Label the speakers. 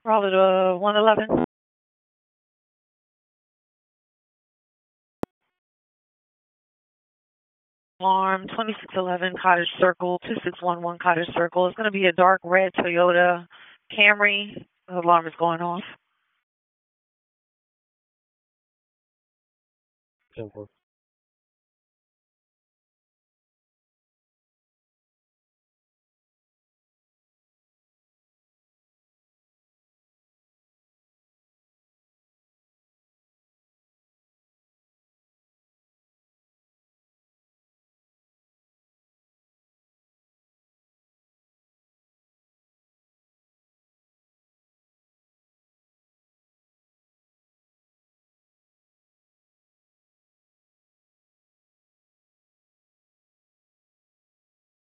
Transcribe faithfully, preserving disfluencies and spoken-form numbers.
Speaker 1: Raleigh to one eleven. Alarm twenty-six eleven Cottage Circle, two six one one Cottage Circle. It's going to be a dark red Toyota Camry. The alarm is going off.
Speaker 2: ten four.